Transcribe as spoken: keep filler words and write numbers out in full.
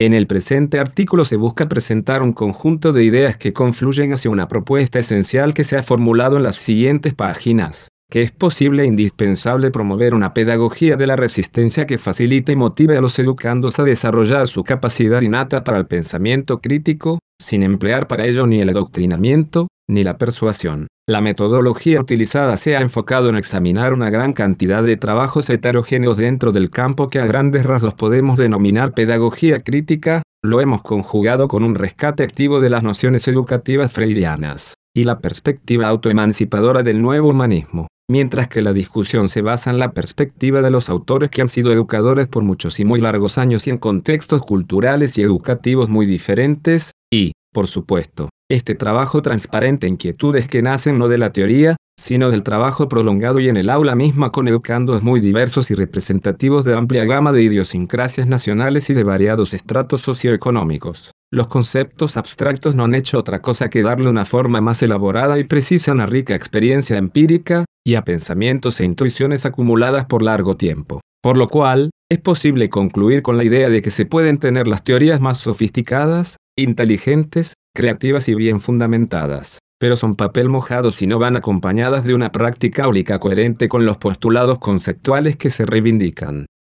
En el presente artículo se busca presentar un conjunto de ideas que confluyen hacia una propuesta esencial que se ha formulado en las siguientes páginas: que es posible e indispensable promover una pedagogía de la resistencia que facilite y motive a los educandos a desarrollar su capacidad innata para el pensamiento crítico, sin emplear para ello ni el adoctrinamiento, ni la persuasión. La metodología utilizada se ha enfocado en examinar una gran cantidad de trabajos heterogéneos dentro del campo que a grandes rasgos podemos denominar pedagogía crítica. Lo hemos conjugado con un rescate activo de las nociones educativas freirianas y la perspectiva autoemancipadora del nuevo humanismo, mientras que la discusión se basa en la perspectiva de los autores que han sido educadores por muchos y muy largos años y en contextos culturales y educativos muy diferentes, y, por supuesto, este trabajo transparente inquietudes que nacen no de la teoría, sino del trabajo prolongado y en el aula misma con educandos muy diversos y representativos de amplia gama de idiosincrasias nacionales y de variados estratos socioeconómicos. Los conceptos abstractos no han hecho otra cosa que darle una forma más elaborada y precisa a una rica experiencia empírica, y a pensamientos e intuiciones acumuladas por largo tiempo. Por lo cual, es posible concluir con la idea de que se pueden tener las teorías más sofisticadas, inteligentes, creativas y bien fundamentadas, pero son papel mojado si no van acompañadas de una práctica áulica coherente con los postulados conceptuales que se reivindican.